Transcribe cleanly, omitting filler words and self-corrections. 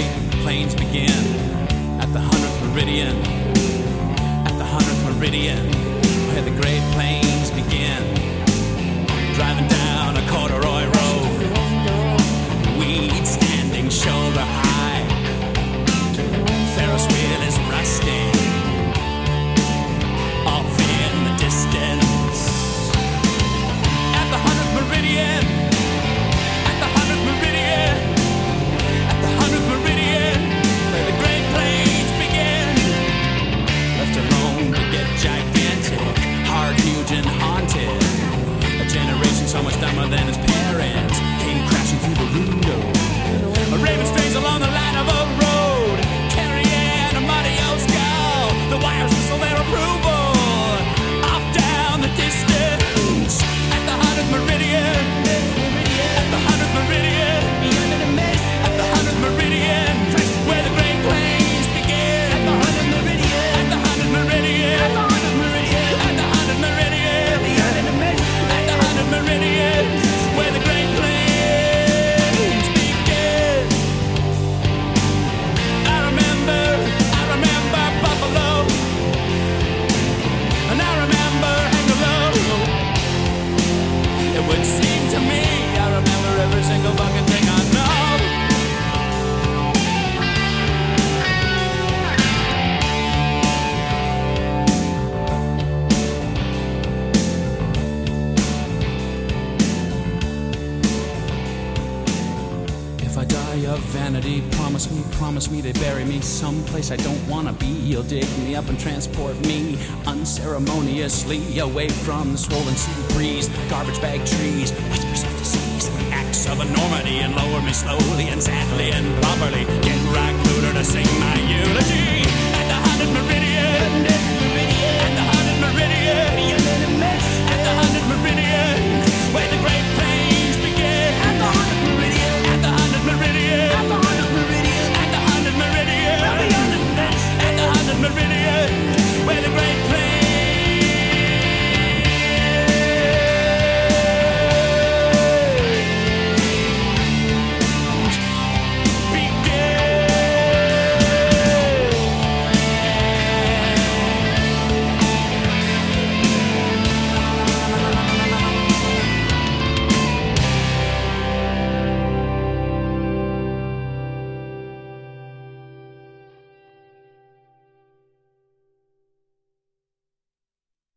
planes begin at the 100th meridian. At the 100th meridian, where the great plains begin. Driving down a corduroy road, weed standing shoulder high. Ferris wheel is rusting off in the distance. At the 100th meridian, at the 100th meridian, at the 100th meridian, where the great plains begin. Left alone to get gigantic, hard, huge, and haunted. A generation so much dumber than his parents came crashing through the window. A raven strays along the line of a road, carrying a muddy old skull. The wires whistle their approval. Off down the distance, at the 100th meridian, at the 100th meridian, at the 100th meridian, where the great plains begin. At the 100th meridian, at the 100th meridian, at the 100th meridian, at the 100th meridian, at the 100th meridian, where the great plains begin. I remember Buffalo, and I remember Hangalow. It would seem to me I remember every single fucking thing I know. If I die of vanity, promise me they bury me someplace I don't wanna be. You'll dig me up and transport me unceremoniously away from the swollen sea breeze, garbage bag trees, whispers of disease, acts of enormity, and lower me slowly and sadly and properly. Get right cooler to sing my eulogy.